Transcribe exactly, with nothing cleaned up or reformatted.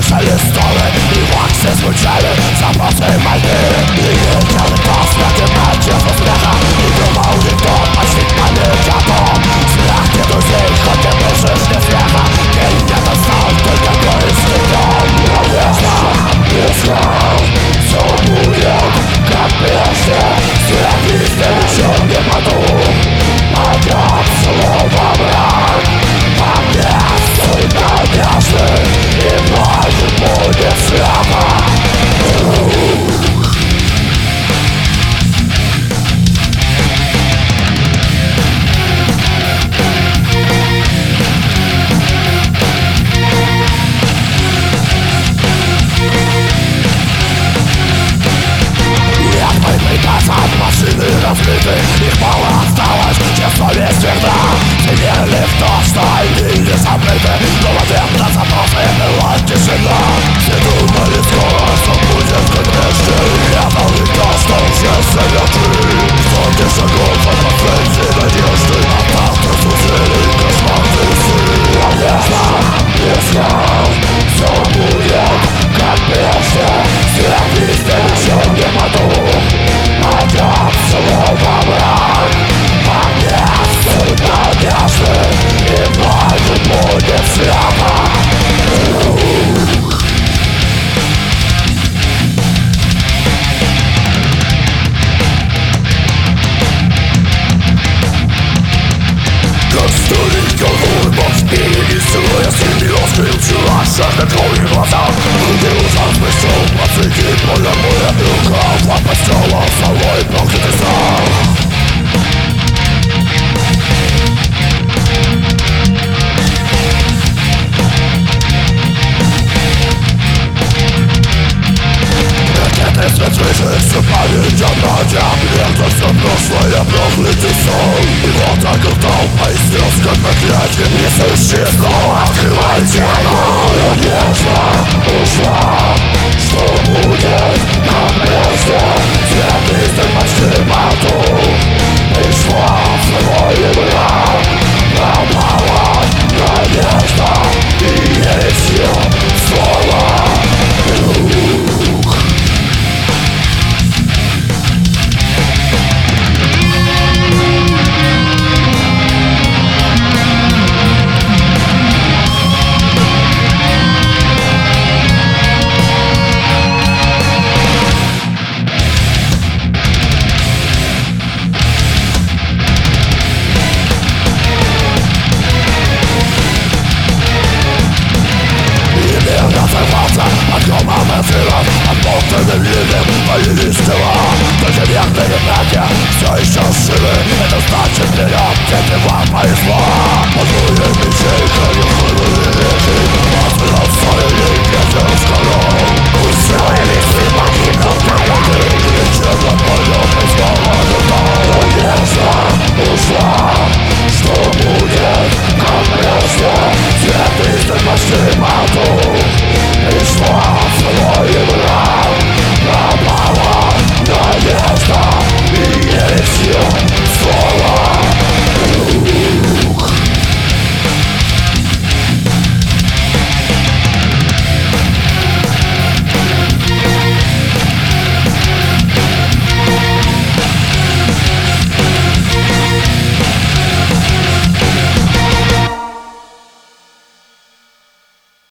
слышали стоны, и в аксе звучали запросы мольбы. И ветер летал с мягким чувством смеха, и думал никто почти память о том. Смех не друзей, хоть и бывших не смеха, день не достал, только горестный дом. Надежда, не знал, все будет как прежде. Свет везде ничем не потух, пойдет слово мрак. А мне суть надежды, и вновь будет света. Машины разбиты, их мало осталось, чем совесть верна. Все верили в то, что они не забыты, но в ответ на запросы была тишина. Все думали скоро, что будет как прежде, и это не то, что уже совершили. Сотни шагов от последней надежды, а завтра сузили кошмарные сны. Надежда, не знал, все будет как прежде. Свет везде ничем не потух, пойдет слово мрак. А мне суть надежды, и вновь будет света. Как старенький улыбок впереди целуя среди острых вчера жажда крови в глазах. Руки ужас пришел, подсветить больно моя рука. Влад постела свой проклятый зал. Ракеты свет свежих, все память о браде. Лето все прошлое, проклятый сон. И вот так вдал пояснил, как проклятие. Несущие снова открывайте огонь. Надежда ушла, что будет как прежде. Свет листьев почти потух, пришла в свой мрак. Пропала надежда, и есть ее слово. Появились тела, только верные братья все еще живы. Это значит вперед, где вам повезло. Позволим